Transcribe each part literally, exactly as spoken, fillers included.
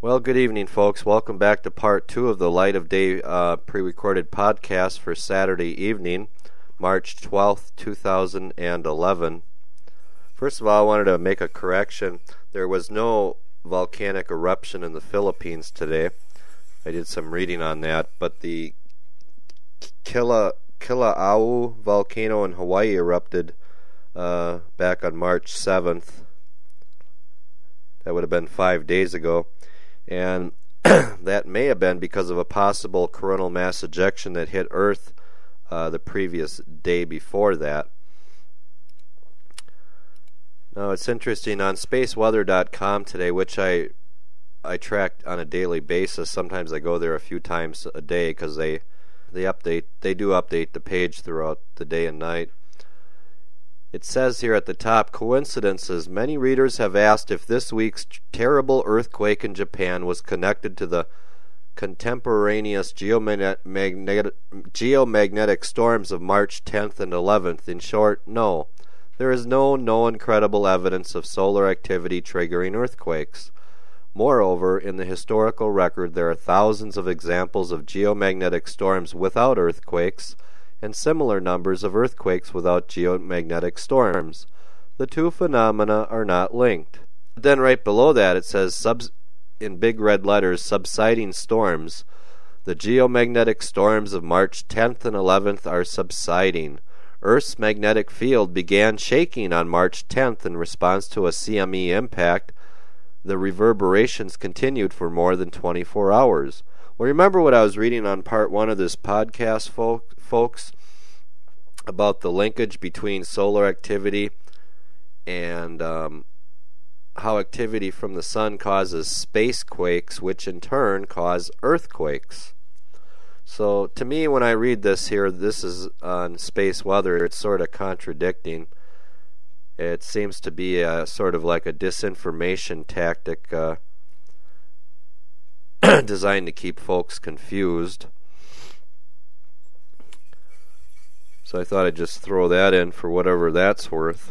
Well, good evening, folks. Welcome back to part two of the Light of Day uh, pre-recorded podcast for Saturday evening, March twelfth, two thousand eleven. First of all, I wanted to make a correction. There was no volcanic eruption in the Philippines today. I did some reading on that, but the Kila, Kilauea volcano in Hawaii erupted uh, back on March seventh. That would have been five days ago. And that may have been because of a possible coronal mass ejection that hit Earth uh, the previous day before that. Now, it's interesting, on space weather dot com today, which I I track on a daily basis. Sometimes I go there a few times a day because they they update they do update the page throughout the day and night. It says here at the top, coincidences. Many readers have asked if this week's terrible earthquake in Japan was connected to the contemporaneous geomagnetic, geomagnetic storms of March tenth and eleventh. In short, no. There is no known credible evidence of solar activity triggering earthquakes. Moreover, in the historical record, there are thousands of examples of geomagnetic storms without earthquakes, and similar numbers of earthquakes without geomagnetic storms. The two phenomena are not linked. Then right below that it says, subs- in big red letters, subsiding storms. The geomagnetic storms of March tenth and eleventh are subsiding. Earth's magnetic field began shaking on March tenth in response to a C M E impact. The reverberations continued for more than twenty-four hours. Well, remember what I was reading on part one of this podcast, folks? folks about the linkage between solar activity and um, how activity from the sun causes space quakes, which in turn cause earthquakes. So to me, when I read this here, this is on space weather, it's sort of contradicting. It seems to be a, sort of like a disinformation tactic uh, designed to keep folks confused. So I thought I'd just throw that in for whatever that's worth.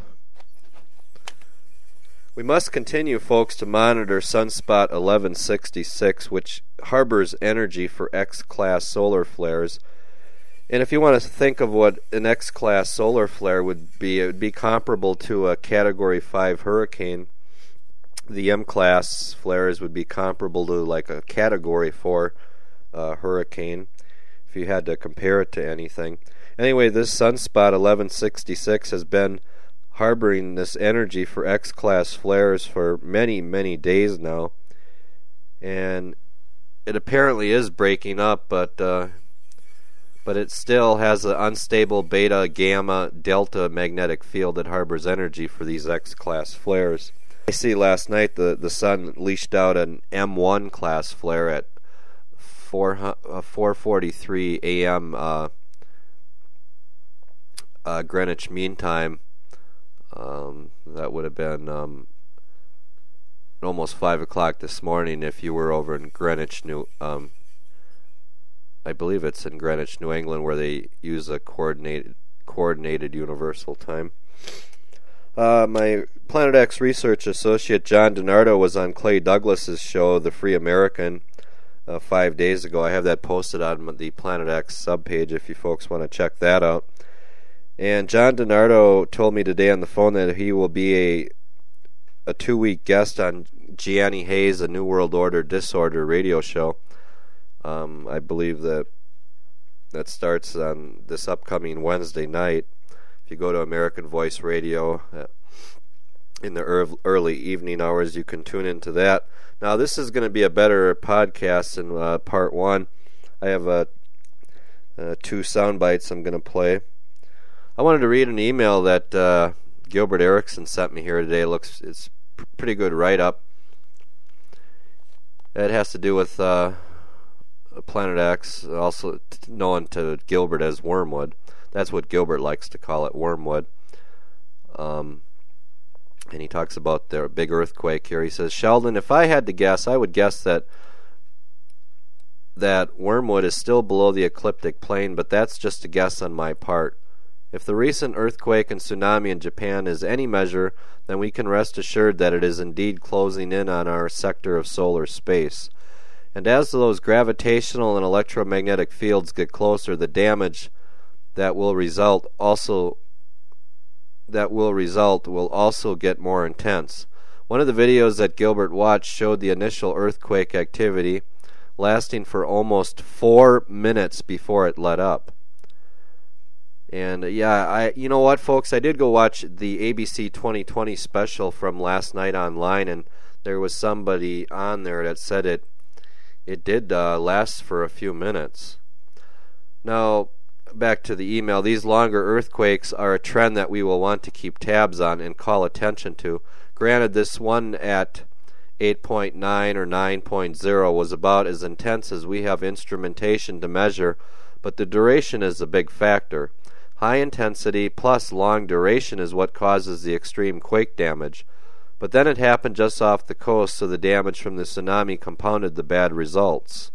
We must continue, folks, to monitor Sunspot eleven sixty-six, which harbors energy for X-class solar flares. And if you want to think of what an X-class solar flare would be, it would be comparable to a Category five hurricane. The M-class flares would be comparable to like a Category four uh, hurricane, if you had to compare it to anything. Anyway, this Sunspot eleven sixty-six has been harboring this energy for X-class flares for many, many days now. And it apparently is breaking up, but uh, but it still has an unstable beta, gamma, delta magnetic field that harbors energy for these X-class flares. I see last night the, the sun leashed out an M one class flare at four forty-three a.m. Uh, Uh, Greenwich Mean Time. Um, that would have been um, almost five o'clock this morning if you were over in Greenwich, New. Um, I believe it's in Greenwich, New England, where they use a coordinated coordinated universal time. Uh, my Planet X research associate John DiNardo was on Clay Douglas's show, The Free American, uh, five days ago. I have that posted on the Planet X subpage if you folks want to check that out. And John DiNardo told me today on the phone that he will be a a two-week guest on Gianni Hayes' A New World Order Disorder radio show. Um, I believe that that starts on this upcoming Wednesday night. If you go to American Voice Radio uh, in the early evening hours, you can tune into that. Now, this is going to be a better podcast than uh, part one. I have uh, uh, two sound bites I'm going to play. I wanted to read an email that uh, Gilbert Erickson sent me here today. It looks it's a pretty good write-up. It has to do with uh, Planet X, also known to Gilbert as Wormwood. That's what Gilbert likes to call it, Wormwood. Um, and he talks about their big earthquake here. He says, Sheldon, if I had to guess, I would guess that that Wormwood is still below the ecliptic plane, but that's just a guess on my part. If the recent earthquake and tsunami in Japan is any measure, then we can rest assured that it is indeed closing in on our sector of solar space. And as those gravitational and electromagnetic fields get closer, the damage that will result also that will result will also get more intense. One of the videos that Gilbert watched showed the initial earthquake activity lasting for almost four minutes before it let up. And uh, yeah, I you know what, folks, I did go watch the A B C twenty twenty special from last night online, and there was somebody on there that said it it did uh, last for a few minutes. Now, back to the email. These longer earthquakes are a trend that we will want to keep tabs on and call attention to. Granted, this one at eight point nine or nine point oh was about as intense as we have instrumentation to measure, but the duration is a big factor. High intensity plus long duration is what causes the extreme quake damage. But then it happened just off the coast, so the damage from the tsunami compounded the bad results.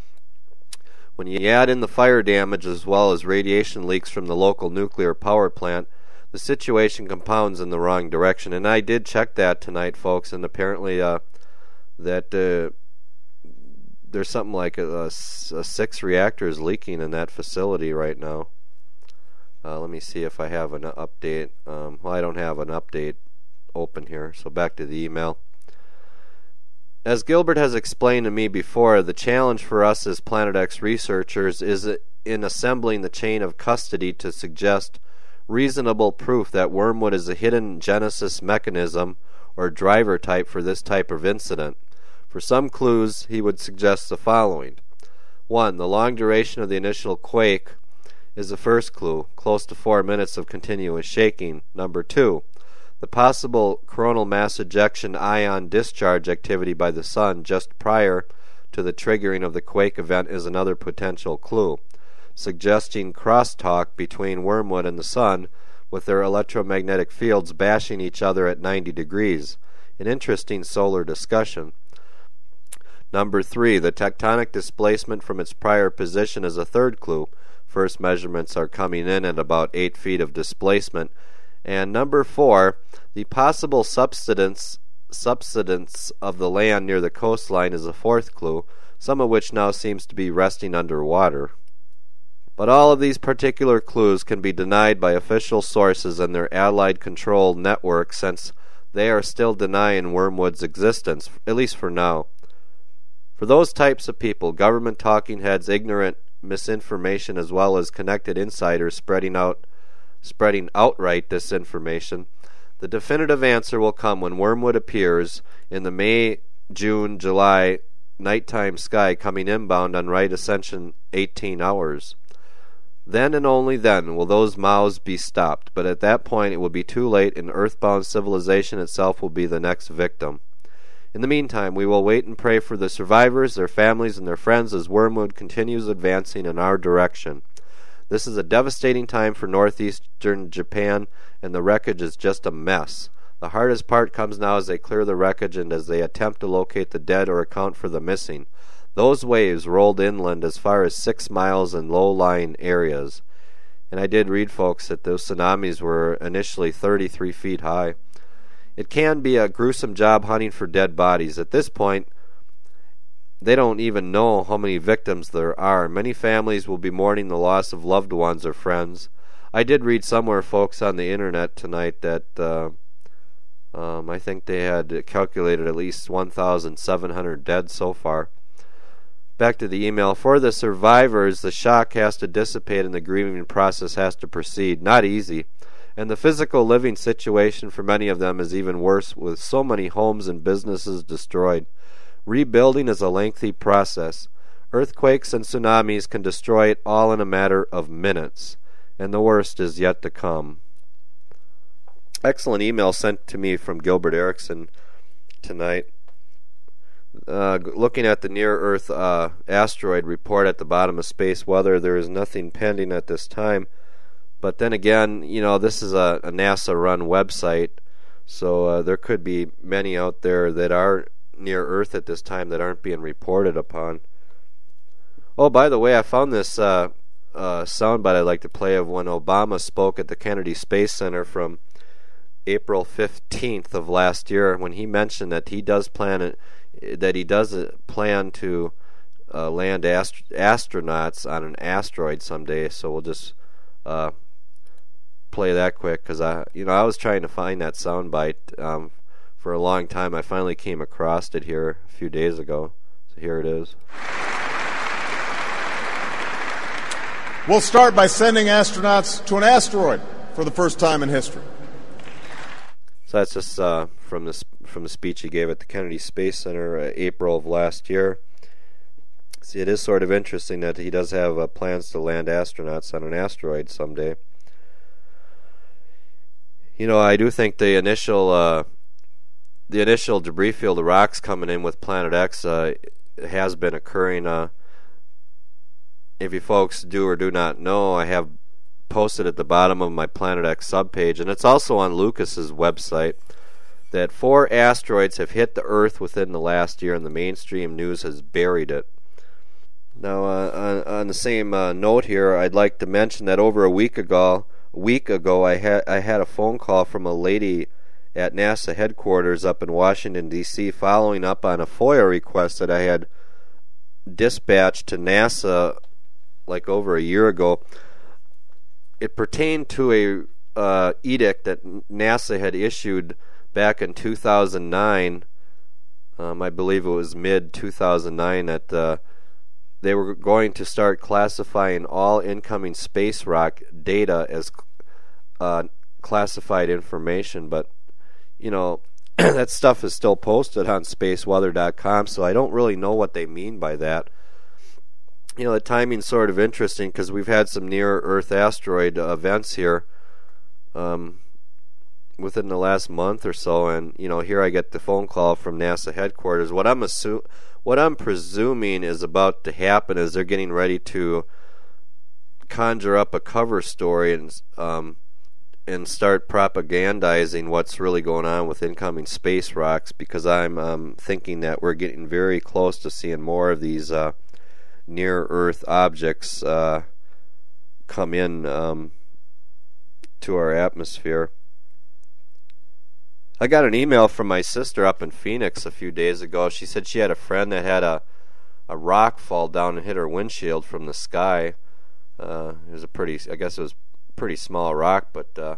When you add in the fire damage as well as radiation leaks from the local nuclear power plant, the situation compounds in the wrong direction. And I did check that tonight, folks, and apparently uh, that uh, there's something like a, a, a six reactors leaking in that facility right now. Uh, let me see if I have an update. Um, well, I don't have an update open here, so back to the email. As Gilbert has explained to me before, the challenge for us as Planet X researchers is in assembling the chain of custody to suggest reasonable proof that wormwood is a hidden genesis mechanism or driver type for this type of incident. For some clues, he would suggest the following. One, the long duration of the initial quake is the first clue, close to four minutes of continuous shaking. Number two, the possible coronal mass ejection ion discharge activity by the sun just prior to the triggering of the quake event is another potential clue, suggesting crosstalk between wormwood and the sun with their electromagnetic fields bashing each other at ninety degrees. An interesting solar discussion. Number three, the tectonic displacement from its prior position is a third clue. First measurements are coming in at about eight feet of displacement. And number four, the possible subsidence subsidence of the land near the coastline is a fourth clue, some of which now seems to be resting underwater. But all of these particular clues can be denied by official sources and their allied control network, since they are still denying wormwood's existence, at least for now. For those types of people, government talking heads, ignorant misinformation, as well as connected insiders spreading out spreading outright disinformation, the definitive answer will come when wormwood appears in the May, June, July nighttime sky coming inbound on right ascension eighteen hours. Then and only then will those mouths be stopped, but at that point it will be too late and earthbound civilization itself will be the next victim. In the meantime, we will wait and pray for the survivors, their families, and their friends as wormwood continues advancing in our direction. This is a devastating time for northeastern Japan, and the wreckage is just a mess. The hardest part comes now as they clear the wreckage and as they attempt to locate the dead or account for the missing. Those waves rolled inland as far as six miles in low-lying areas. And I did read, folks, that those tsunamis were initially thirty-three feet high. It can be a gruesome job hunting for dead bodies. At this point, they don't even know how many victims there are. Many families will be mourning the loss of loved ones or friends. I did read somewhere, folks, on the internet tonight that uh, um, I think they had calculated at least one thousand seven hundred dead so far. Back to the email. For the survivors, the shock has to dissipate and the grieving process has to proceed. Not easy. And the physical living situation for many of them is even worse, with so many homes and businesses destroyed. Rebuilding is a lengthy process. Earthquakes and tsunamis can destroy it all in a matter of minutes, and the worst is yet to come. Excellent email sent to me from Gilbert Erickson tonight. Uh, looking at the near-Earth uh, asteroid report at the bottom of Space Weather, there is nothing pending at this time. But then again, you know, this is a, a NASA-run website, so uh, there could be many out there that are near Earth at this time that aren't being reported upon. Oh, by the way, I found this uh, uh, soundbite I'd like to play of when Obama spoke at the Kennedy Space Center from April fifteenth of last year, when he mentioned that he does plan that he does plan to uh, land ast- astronauts on an asteroid someday. So we'll just uh, play that quick, because I, you know, I was trying to find that soundbite um, for a long time. I finally came across it here a few days ago. So here it is. We'll start by sending astronauts to an asteroid for the first time in history. So that's just uh, from the from the speech he gave at the Kennedy Space Center, uh, April of last year. See, it is sort of interesting that he does have uh, plans to land astronauts on an asteroid someday. You know, I do think the initial uh, the initial debris field of rocks coming in with Planet X uh, has been occurring. Uh, if you folks do or do not know, I have posted at the bottom of my Planet X subpage, and it's also on Lucas's website, that four asteroids have hit the Earth within the last year, and the mainstream news has buried it. Now, uh, on, on the same uh, note here, I'd like to mention that over a week ago, a week ago, I had I had a phone call from a lady at NASA headquarters up in Washington, D C, following up on a FOIA request that I had dispatched to NASA like over a year ago. It pertained to a uh, edict that NASA had issued back in two thousand nine. Um, I believe it was mid two thousand nine, that uh, they were going to start classifying all incoming space rock data as uh, classified information. But, you know, that stuff is still posted on space weather dot com, so I don't really know what they mean by that. You know, the timing's sort of interesting, because we've had some near-Earth asteroid uh, events here um, within the last month or so, and, you know, here I get the phone call from NASA headquarters. What I'm assu- what I'm presuming is about to happen is they're getting ready to conjure up a cover story and um, and start propagandizing what's really going on with incoming space rocks, because I'm um, thinking that we're getting very close to seeing more of these uh, near-Earth objects uh, come in um, to our atmosphere. I got an email from my sister up in Phoenix a few days ago. She said she had a friend that had a, a rock fall down and hit her windshield from the sky. Uh, it was a pretty, I guess it was a pretty small rock, but uh,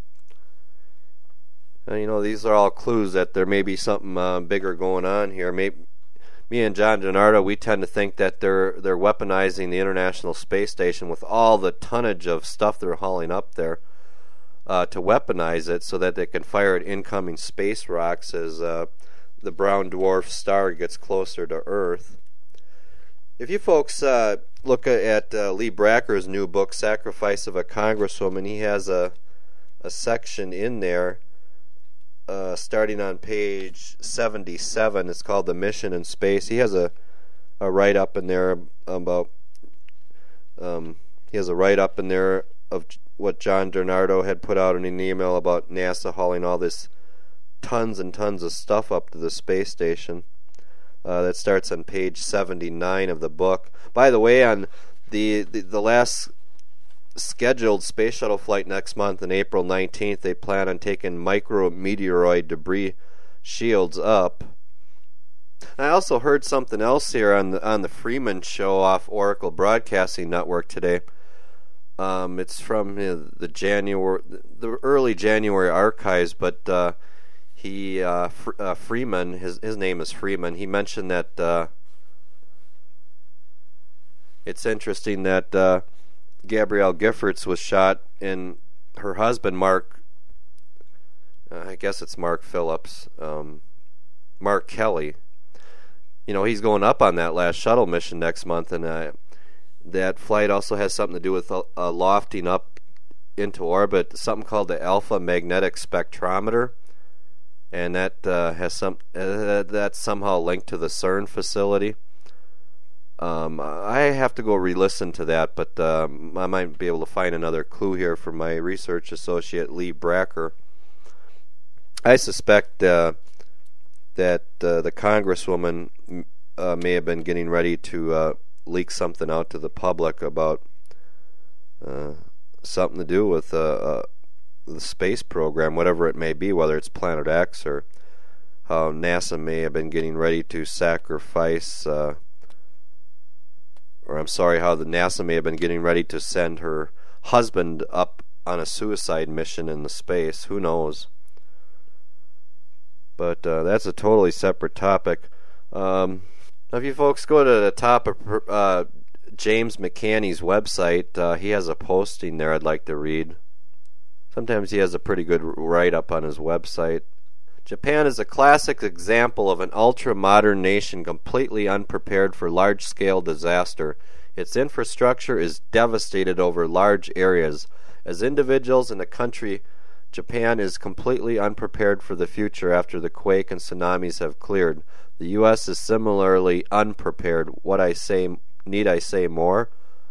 you know, these are all clues that there may be something uh, bigger going on here. Maybe me and John DiNardo, we tend to think that they're they're weaponizing the International Space Station with all the tonnage of stuff they're hauling up there uh, to weaponize it so that they can fire at incoming space rocks as uh, the brown dwarf star gets closer to Earth. If you folks uh, look at uh, Lee Bracker's new book, Sacrifice of a Congresswoman, he has a a section in there Uh, starting on page seventy-seven. It's called The Mission in Space. He has a, a write-up in there about um, he has a write-up in there of what John DiNardo had put out in an email about NASA hauling all this tons and tons of stuff up to the space station. Uh, that starts on page seventy-nine of the book. By the way, on the the, the last scheduled space shuttle flight next month, on April nineteenth, they plan on taking micrometeoroid debris shields up. I also heard something else here on the on the Freeman show off Oracle Broadcasting Network today. Um, it's from uh, the January, the early January archives, but uh, he uh, F- uh, Freeman, his his name is Freeman. He mentioned that uh, it's interesting that Uh, Gabrielle Giffords was shot, and her husband, Mark, uh, I guess it's Mark Phillips, um, Mark Kelly, you know, he's going up on that last shuttle mission next month, and uh, that flight also has something to do with uh, uh, lofting up into orbit, something called the Alpha Magnetic Spectrometer, and that uh, has some uh, that's somehow linked to the CERN facility. Um, I have to go re-listen to that, but um, I might be able to find another clue here for my research associate, Lee Bracker. I suspect uh, that uh, the Congresswoman uh, may have been getting ready to uh, leak something out to the public about uh, something to do with uh, uh, the space program, whatever it may be, whether it's Planet X or how NASA may have been getting ready to sacrifice, uh, or I'm sorry, how the NASA may have been getting ready to send her husband up on a suicide mission in the space. Who knows? But uh, that's a totally separate topic. Um, if you folks go to the top of uh, James McCanney's website, uh, he has a posting there I'd like to read. Sometimes he has a pretty good write-up on his website. Japan is a classic example of an ultra-modern nation completely unprepared for large-scale disaster. Its infrastructure is devastated over large areas. As individuals in a country, Japan is completely unprepared for the future after the quake and tsunamis have cleared. The U S is similarly unprepared. What I say, need I say more?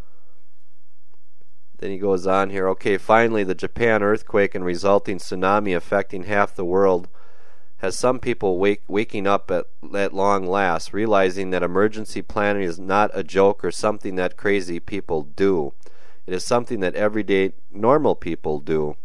Then he goes on here. Okay, finally, the Japan earthquake and resulting tsunami affecting half the world has some people wake, waking up at, at long last, realizing that emergency planning is not a joke or something that crazy people do. It is something that everyday normal people do.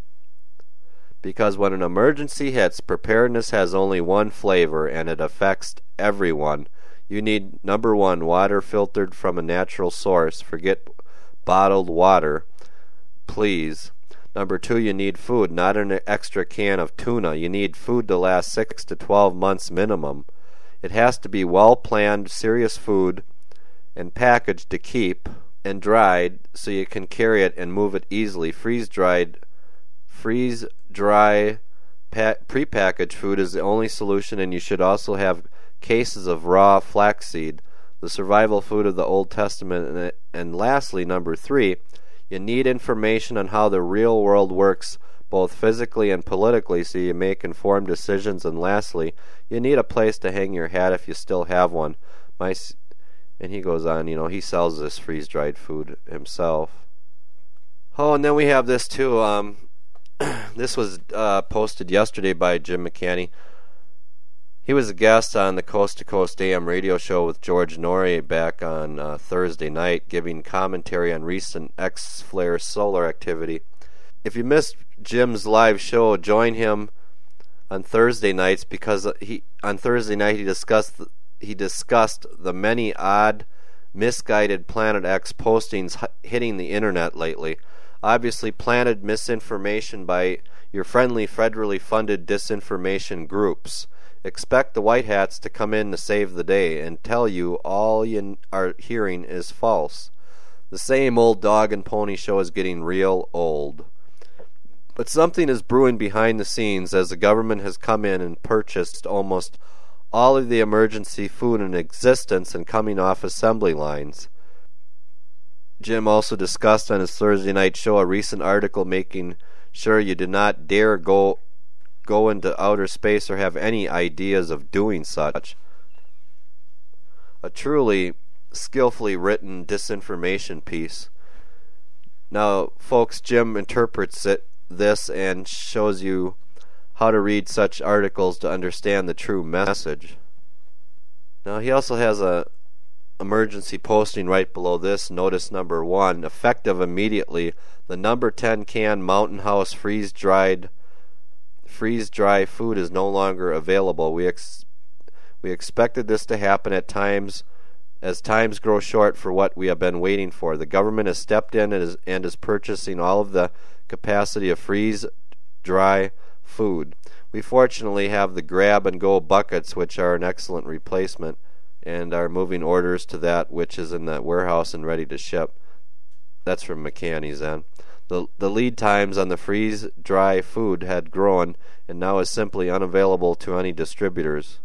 Because when an emergency hits, preparedness has only one flavor, and it affects everyone. You need, number one, water filtered from a natural source. Forget bottled water, please. Number two, you need food, not an extra can of tuna. You need food to last six to twelve months minimum. It has to be well-planned, serious food, and packaged to keep and dried so you can carry it and move it easily. Freeze-dried Freeze dry pa- prepackaged food is the only solution, and you should also have cases of raw flaxseed, the survival food of the Old Testament. And, and lastly, number three, you need information on how the real world works, both physically and politically, so you make informed decisions. And lastly, you need a place to hang your hat if you still have one. My, and he goes on, you know, he sells this freeze-dried food himself. Oh, and then we have this too. Um, This was uh, posted yesterday by Jim McCanney. He was a guest on the Coast to Coast A M radio show with George Norrie back on uh, Thursday night, giving commentary on recent X-flare solar activity. If you missed Jim's live show, join him on Thursday nights, because he on Thursday night he discussed he discussed the many odd, misguided Planet X postings hitting the internet lately. Obviously planted misinformation by your friendly federally funded disinformation groups. Expect the white hats to come in to save the day and tell you all you are hearing is false. The same old dog and pony show is getting real old. But something is brewing behind the scenes, as the government has come in and purchased almost all of the emergency food in existence and coming off assembly lines. Jim also discussed on his Thursday night show a recent article making sure you do not dare go go into outer space or have any ideas of doing such. A truly skillfully written disinformation piece. Now, folks, Jim interprets it this and shows you how to read such articles to understand the true message. Now, he also has a emergency posting right below this. Notice number one, effective immediately. The number ten can Mountain House freeze dried freeze dry food is no longer available. We ex- we expected this to happen at times as times grow short for what we have been waiting for. The government has stepped in and is, and is purchasing all of the capacity of freeze dry food. We fortunately have the grab and go buckets, which are an excellent replacement, and are moving orders to that which is in that warehouse and ready to ship. That's from McCanney's end. The, the lead times on the freeze-dry food had grown and now is simply unavailable to any distributors.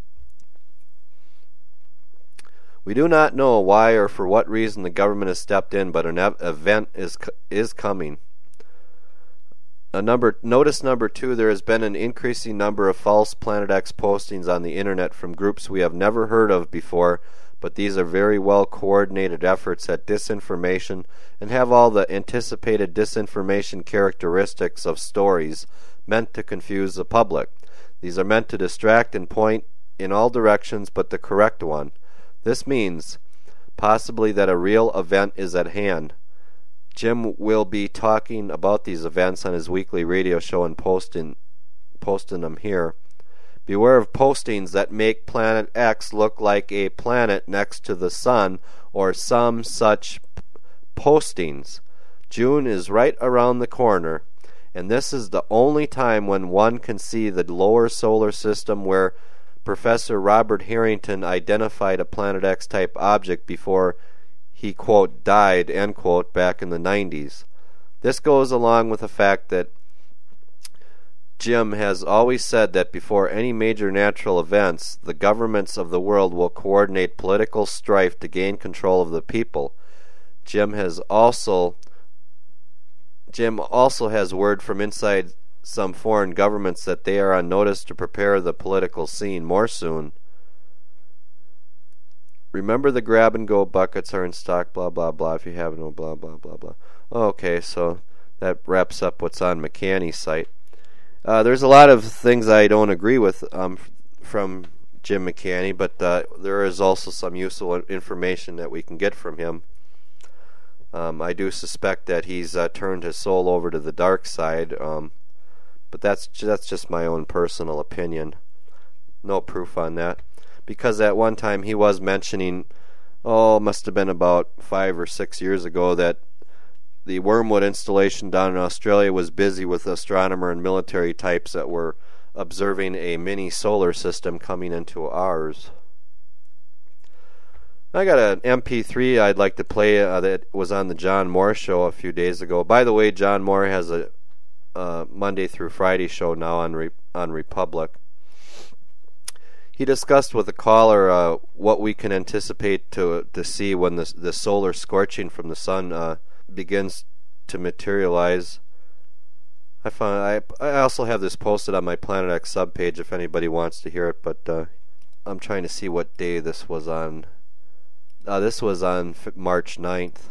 We do not know why or for what reason the government has stepped in, but an ev- event is is coming. A number, notice number two, there has been an increasing number of false Planet X postings on the internet from groups we have never heard of before, but these are very well coordinated efforts at disinformation and have all the anticipated disinformation characteristics of stories meant to confuse the public. These are meant to distract and point in all directions but the correct one. This means possibly that a real event is at hand. Jim will be talking about these events on his weekly radio show and posting, posting them here. Beware of postings that make Planet X look like a planet next to the sun or some such postings. June is right around the corner, and this is the only time when one can see the lower solar system where Professor Robert Harrington identified a Planet X type object before he, quote, died, end quote, back in the nineties. This goes along with the fact that Jim has always said that before any major natural events, the governments of the world will coordinate political strife to gain control of the people. Jim has also Jim also has word from inside some foreign governments that they are on notice to prepare the political scene. More soon. Remember the grab and go buckets are in stock, blah blah blah, if you have no blah blah blah blah. Okay, so that wraps up what's on McCanny's site. Uh, there's a lot of things I don't agree with um, from Jim McCanny, but uh, there is also some useful information that we can get from him. Um, I do suspect that he's uh, turned his soul over to the dark side, um, but that's that's just my own personal opinion. No proof on that. Because at one time he was mentioning, oh, it must have been about five or six years ago, that the Wormwood installation down in Australia was busy with astronomer and military types that were observing a mini solar system coming into ours. I got an M P three I'd like to play uh, that was on the John Moore show a few days ago. By the way, John Moore has a uh, Monday through Friday show now on Re- on Republic. He discussed with the caller uh, what we can anticipate to to see when the the solar scorching from the sun uh, begins to materialize. I found I I also have this posted on my Planet X subpage if anybody wants to hear it, but uh, I'm trying to see what day this was on. Uh, this was on March ninth.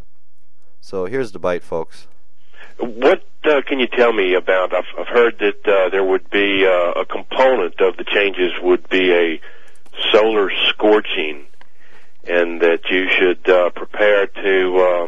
So here's the bite, folks. What uh, can you tell me about? I've, I've heard that uh, there would be uh, a component of the changes would be a solar scorching, and that you should uh, prepare to uh,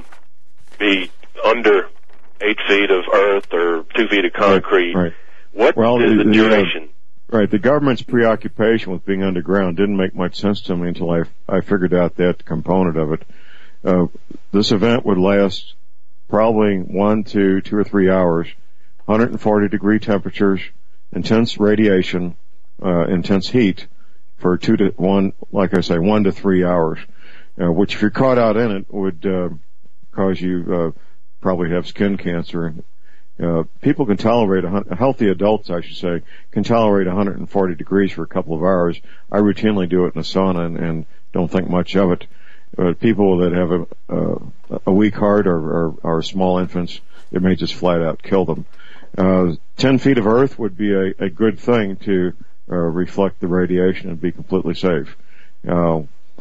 be under eight feet of earth or two feet of concrete. Right. right. What well, is the, the duration? Uh, right. The government's preoccupation with being underground didn't make much sense to me until I I figured out that component of it. Uh, this event would last probably one to two or three hours, one hundred forty degree temperatures, intense radiation, uh, intense heat for two to one, like I say, one to three hours, uh, which if you're caught out in it would, uh, cause you, uh, probably have skin cancer. Uh, people can tolerate, a, healthy adults, I should say, can tolerate one hundred forty degrees for a couple of hours. I routinely do it in a sauna and, and don't think much of it. But people that have a, uh, a weak heart or, or, or small infants, it may just flat out kill them. Uh, ten feet of earth would be a, a good thing to uh, reflect the radiation and be completely safe. Uh,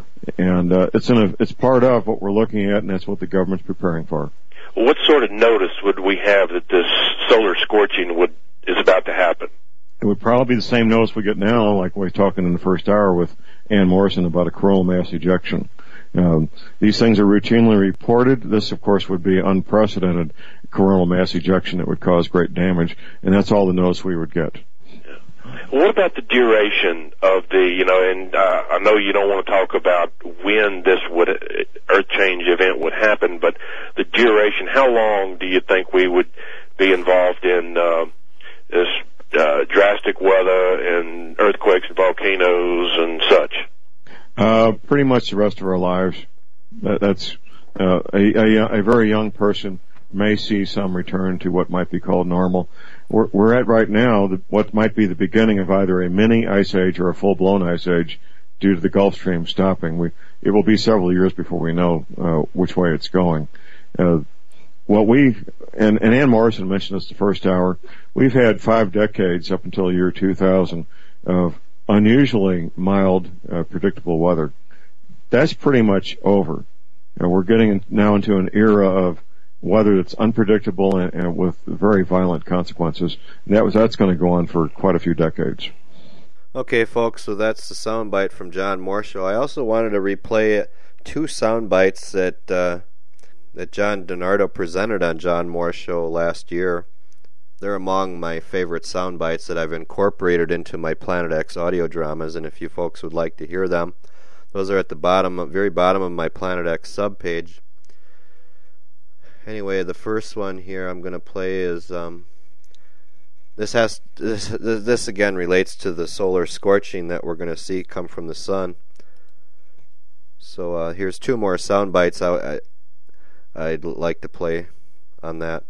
and uh, it's in a, it's part of what we're looking at, and that's what the government's preparing for. What sort of notice would we have that this solar scorching would is about to happen? It would probably be the same notice we get now, like we were talking in the first hour with Ann Morrison about a coronal mass ejection. Um, these things are routinely reported. This, of course, would be unprecedented coronal mass ejection that would cause great damage, and that's all the notice we would get. Yeah. What about the duration of the, you know, and uh, I know you don't want to talk about when this would earth change event would happen, but the duration, how long do you think we would be involved in uh, this uh, drastic weather and earthquakes and volcanoes and such? Uh, pretty much the rest of our lives. That, that's uh, a, a, a very young person may see some return to what might be called normal. We're, we're at right now the, what might be the beginning of either a mini ice age or a full-blown ice age due to the Gulf Stream stopping. We, it will be several years before we know uh, which way it's going. Uh, what we and, and Ann Morrison mentioned this the first hour. We've had five decades up until the year two thousand of unusually mild, uh, predictable weather. That's pretty much over. Uh, we're getting now into an era of weather that's unpredictable and, and with very violent consequences. And that was that's going to go on for quite a few decades. Okay, folks, so that's the soundbite from John Moore Show. I also wanted to replay two sound bites that uh, that John DiNardo presented on John Moore's show last year. They're among my favorite sound bites that I've incorporated into my Planet X audio dramas, and if you folks would like to hear them, those are at the bottom, very bottom of my Planet X subpage. Anyway, the first one here I'm going to play is um, this has this this again relates to the solar scorching that we're going to see come from the sun. So uh, here's two more sound bites I, I I'd like to play on that.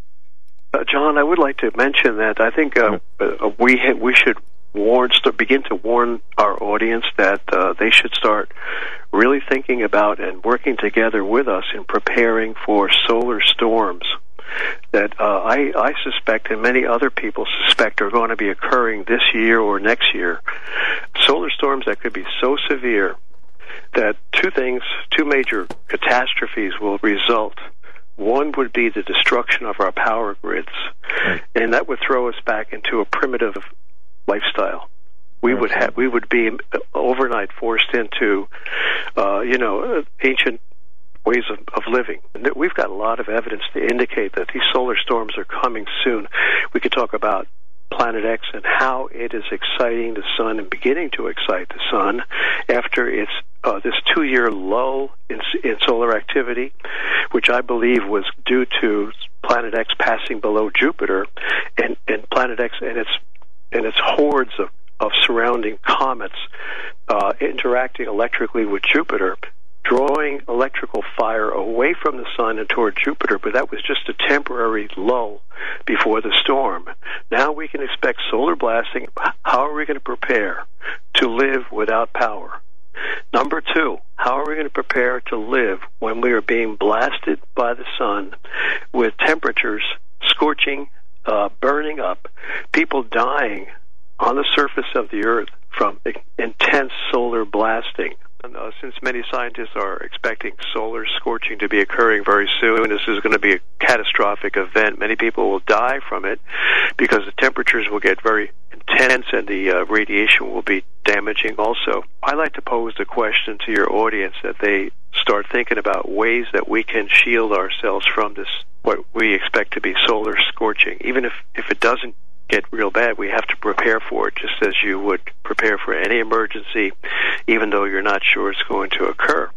Uh, John, I would like to mention that I think uh, uh, we ha- we should warn, start, begin to warn our audience that uh, they should start really thinking about and working together with us in preparing for solar storms that uh, I, I suspect and many other people suspect are going to be occurring this year or next year. Solar storms that could be so severe that two things, two major catastrophes will result. One would be the destruction of our power grids, right. And that would throw us back into a primitive lifestyle. We right. would have, we would be overnight forced into, uh, you know, ancient ways of, of living. And we've got a lot of evidence to indicate that these solar storms are coming soon. We could talk about Planet X and how it is exciting the sun and beginning to excite the sun after its uh, this two-year lull in, in solar activity, which I believe was due to Planet X passing below Jupiter, and, and Planet X and its and its hordes of, of surrounding comets uh, interacting electrically with Jupiter, drawing electrical fire away from the sun and toward Jupiter, but that was just a temporary lull before the storm. Now we can expect solar blasting. How are we going to prepare to live without power? Number two, how are we going to prepare to live when we are being blasted by the sun with temperatures scorching, uh, burning up, people dying on the surface of the earth from intense solar blasting? And, uh, since many scientists are expecting solar scorching to be occurring very soon, this is going to be a catastrophic event. Many people will die from it because the temperatures will get very intense and the uh, radiation will be damaging also. I like to pose the question to your audience that they start thinking about ways that we can shield ourselves from this, what we expect to be solar scorching. Even if, if it doesn't get real bad, we have to prepare for it just as you would prepare for any emergency, even though you're not sure it's going to occur.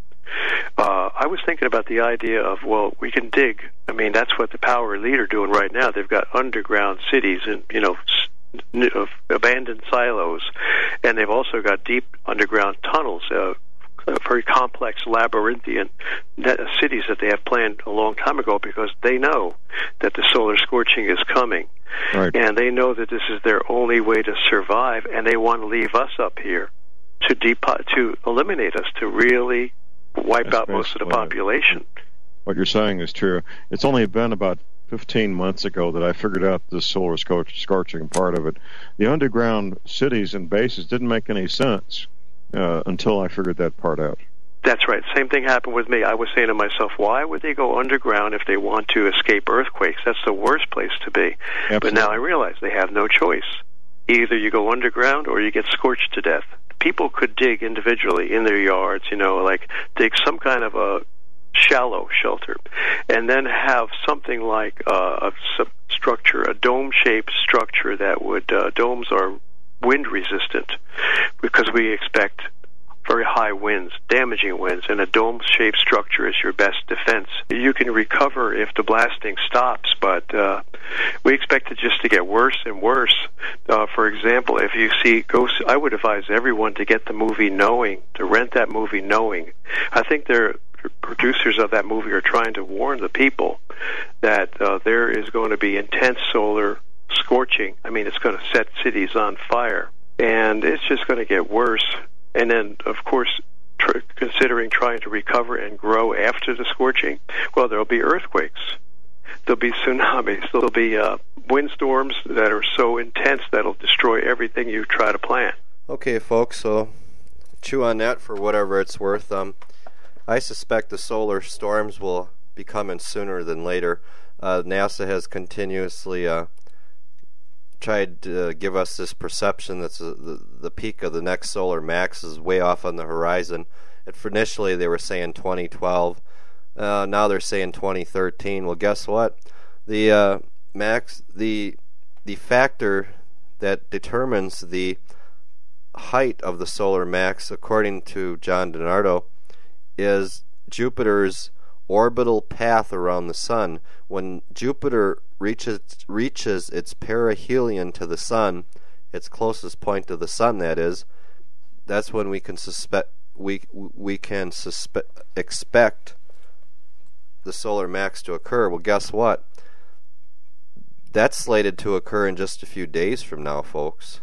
Uh, I was thinking about the idea of, well, we can dig. I mean, that's what the Power Elite are doing right now. They've got underground cities and, you know, s- abandoned silos, and they've also got deep underground tunnels, uh, very complex labyrinthian cities that they have planned a long time ago because they know that the solar scorching is coming. Right. And they know that this is their only way to survive, and they want to leave us up here to depo- to eliminate us, to really wipe That's out most of the population. What you're saying is true. It's only been about fifteen months ago that I figured out the solar scorching part of it. The underground cities and bases didn't make any sense uh, until I figured that part out. That's right. Same thing happened with me. I was saying to myself, why would they go underground if they want to escape earthquakes? That's the worst place to be. Absolutely. But now I realize they have no choice. Either you go underground or you get scorched to death. People could dig individually in their yards, you know, like dig some kind of a shallow shelter, and then have something like uh, a structure, a dome-shaped structure that would, uh, domes are wind-resistant because we expect very high winds, damaging winds, and a dome-shaped structure is your best defense. You can recover if the blasting stops, but uh, we expect it just to get worse and worse. Uh, for example, if you see ghosts, I would advise everyone to get the movie Knowing, to rent that movie Knowing. I think they're producers of that movie are trying to warn the people that uh, there is going to be intense solar scorching. I mean, it's going to set cities on fire, and it's just going to get worse. And then, of course, tr- considering trying to recover and grow after the scorching, well, there'll be earthquakes. There'll be tsunamis. There'll be uh, windstorms that are so intense that'll destroy everything you try to plan. Okay, folks, so chew on that for whatever it's worth. Um, I suspect the solar storms will be coming sooner than later. Uh, NASA has continuously uh, tried to uh, give us this perception that the, the peak of the next solar max is way off on the horizon. At, initially, they were saying twenty twelve. Uh, now they're saying twenty thirteen. Well, guess what? The uh, max, the the factor that determines the height of the solar max, according to John DiNardo, is Jupiter's orbital path around the sun. When Jupiter reaches reaches its perihelion to the sun, its closest point to the sun, that is, that's when we can suspect we we can suspe- expect the solar max to occur. Well, guess what? That's slated to occur in just a few days from now, folks.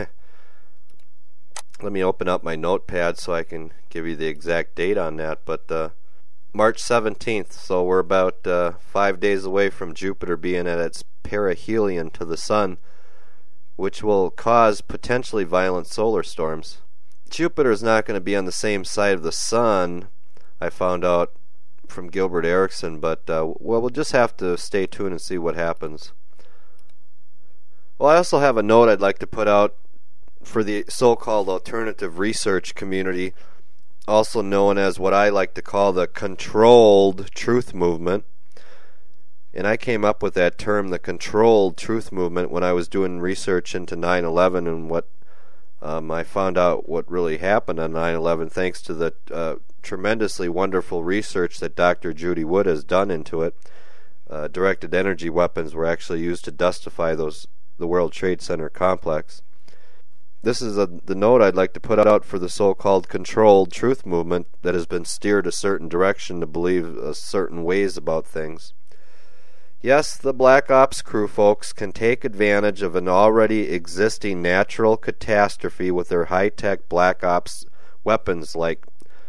Let me open up my notepad so I can give you the exact date on that. But uh, March seventeenth, so we're about uh, five days away from Jupiter being at its perihelion to the sun, which will cause potentially violent solar storms. Jupiter is not going to be on the same side of the sun, I found out from Gilbert Erickson, but uh, well, we'll just have to stay tuned and see what happens. Well, I also have a note I'd like to put out for the so-called alternative research community, also known as what I like to call the controlled truth movement. And I came up with that term, the controlled truth movement, when I was doing research into nine eleven and what um, I found out what really happened on nine eleven, thanks to the uh, tremendously wonderful research that Doctor Judy Wood has done into it. Uh, directed energy weapons were actually used to dustify those the World Trade Center complex. This is a, the note I'd like to put out for the so-called controlled truth movement that has been steered a certain direction to believe uh, certain ways about things. Yes, the Black Ops crew folks can take advantage of an already existing natural catastrophe with their high-tech Black Ops weapons like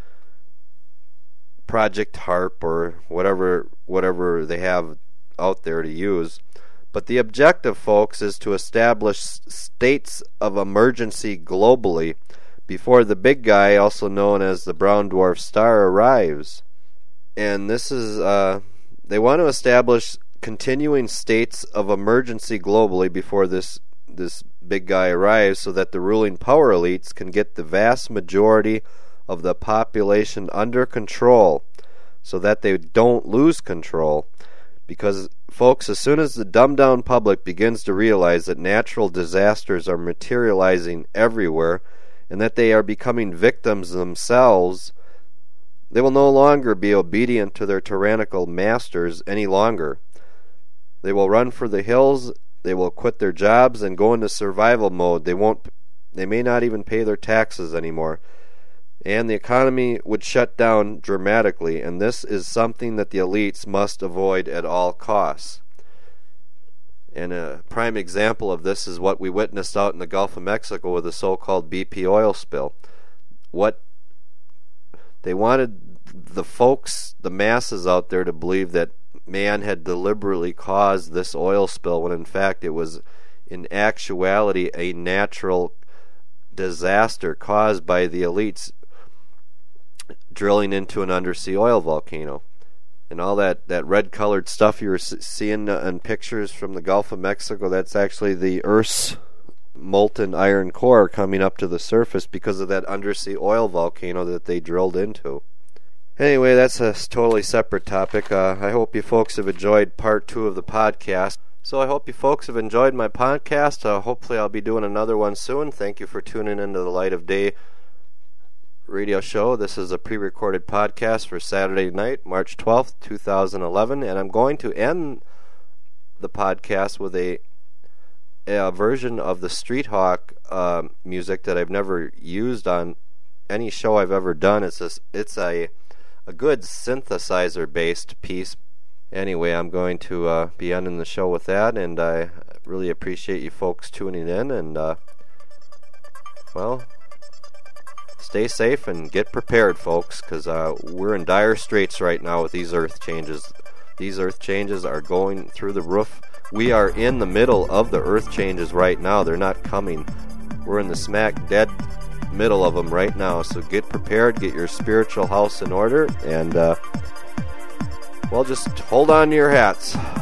Project HARP or whatever whatever they have out there to use. But the objective, folks, is to establish states of emergency globally before the big guy, also known as the brown dwarf star, arrives. And this is, uh, they want to establish continuing states of emergency globally before this this big guy arrives, so that the ruling power elites can get the vast majority of the population under control, so that they don't lose control. Because, folks, as soon as the dumbed-down public begins to realize that natural disasters are materializing everywhere and that they are becoming victims themselves, they will no longer be obedient to their tyrannical masters any longer. They will run for the hills, they will quit their jobs and go into survival mode. They won't, they may not even pay their taxes anymore. And the economy would shut down dramatically, and this is something that the elites must avoid at all costs. And a prime example of this is what we witnessed out in the Gulf of Mexico with the so-called B P oil spill. What they wanted the folks, the masses out there, to believe that man had deliberately caused this oil spill, when in fact it was in actuality a natural disaster caused by the elites drilling into an undersea oil volcano. And all that, that red-colored stuff you were seeing in pictures from the Gulf of Mexico, that's actually the Earth's molten iron core coming up to the surface because of that undersea oil volcano that they drilled into. Anyway, that's a totally separate topic. Uh, I hope you folks have enjoyed part two of the podcast. So I hope you folks have enjoyed my podcast. Uh, hopefully I'll be doing another one soon. Thank you for tuning into the Light of Day radio show. This is a pre-recorded podcast for Saturday night, March twelfth, twenty eleven, and I'm going to end the podcast with a, a version of the Street Hawk uh, music that I've never used on any show I've ever done. It's a, it's a a good synthesizer-based piece. Anyway, I'm going to uh, be ending the show with that, and I really appreciate you folks tuning in, and uh, well, stay safe and get prepared, folks, because uh, we're in dire straits right now with these earth changes. These earth changes are going through the roof. We are in the middle of the earth changes right now. They're not coming. We're in the smack dead middle of them right now, so get prepared, get your spiritual house in order, and uh, well, just hold on to your hats.